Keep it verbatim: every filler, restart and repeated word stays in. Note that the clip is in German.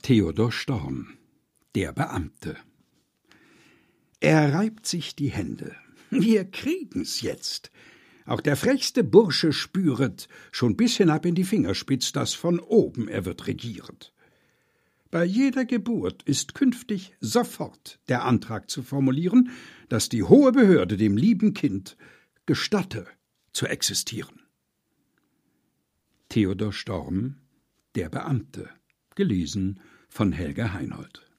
Theodor Storm, der Beamte. Er reibt sich die Hände. Wir kriegen's jetzt. Auch der frechste Bursche spüret, schon bis hinab in die Fingerspitz, dass von oben er wird regieret. Bei jeder Geburt ist künftig sofort der Antrag zu formulieren, dass die hohe Behörde dem lieben Kind gestatte zu existieren. Theodor Storm, der Beamte, gelesen von Helga Heinold.